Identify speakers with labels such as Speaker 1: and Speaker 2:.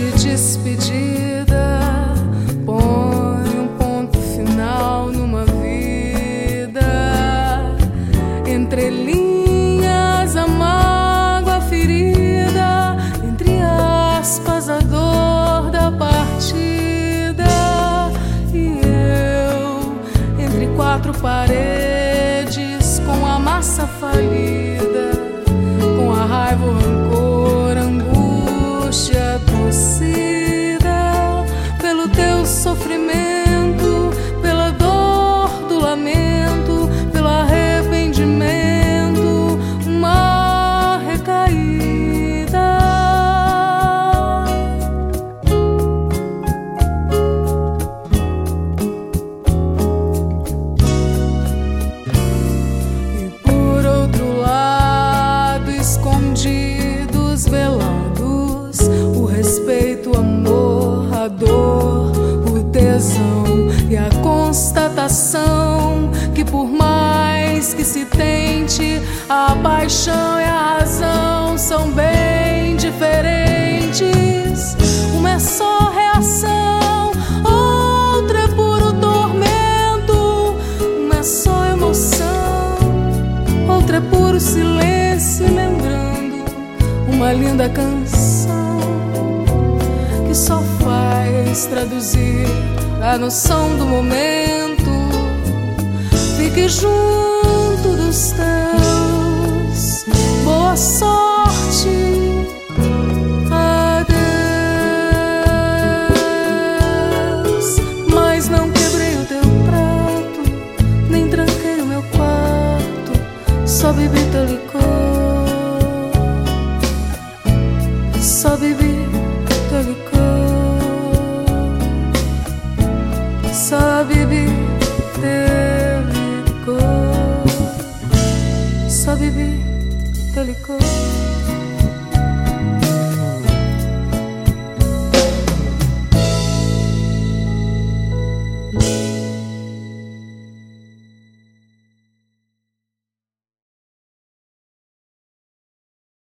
Speaker 1: de despedida, põe um ponto final numa vida. Entre linhas a mágoa ferida, entre aspas a dor da partida. E eu, entre quatro paredes, com a massa falida, com a raiva, o rancor, a angústia, torcida pelo teu sofrimento, pela dor do lamento, pelo arrependimento, uma recaída. E por outro lado, escondidos, velados, o respeito, o amor, a dor, o tesão e a constatação que por mais que se tente, a paixão e a razão são bem diferentes. Uma é só reação, outra é puro tormento. Uma é só emoção, outra é puro silêncio, lembrando uma linda canção que só faz traduzir a noção do momento. Fique junto dos teus, boa sorte, adeus. Mas não quebrei o teu prato, nem tranquei o meu quarto, só bebi teu licor, só bebi teu licor, só bebi teu licor, só bebi teu licor.